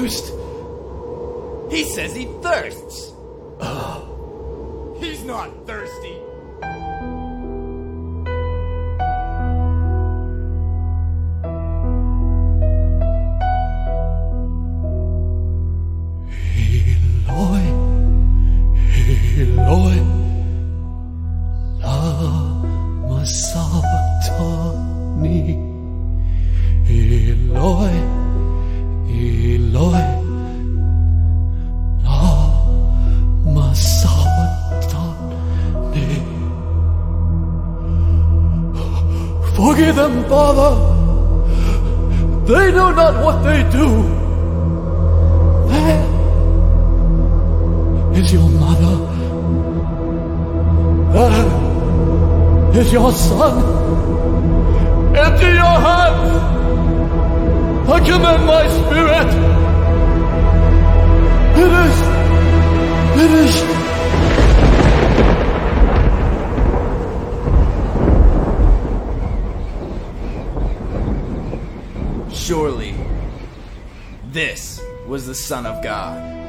thirst? He says he thirsts. He's not thirsty. Eloi, Eloi, lama sabachthani. Eloi, Eloi, lama sabachthani. Forgive them, Father. They know not what they do. There is your mother. There is your son. Empty your hands. I commend my spirit. It is. Surely, this was the Son of God.